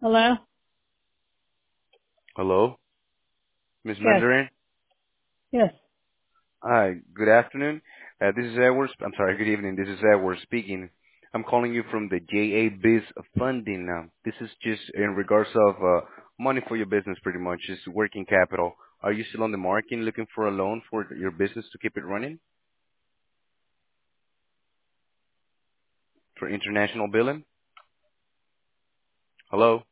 Hello? Hello, Miss Yes. Mandarin. Yes. Hi, good afternoon. This is Edward. I'm sorry, good evening. This is Edward speaking. I'm calling you from the JA Biz Funding. This is just in regards of money for your business, pretty much, just working capital. Are you still on the market looking for a loan for your business to keep it running for international billing? Hello.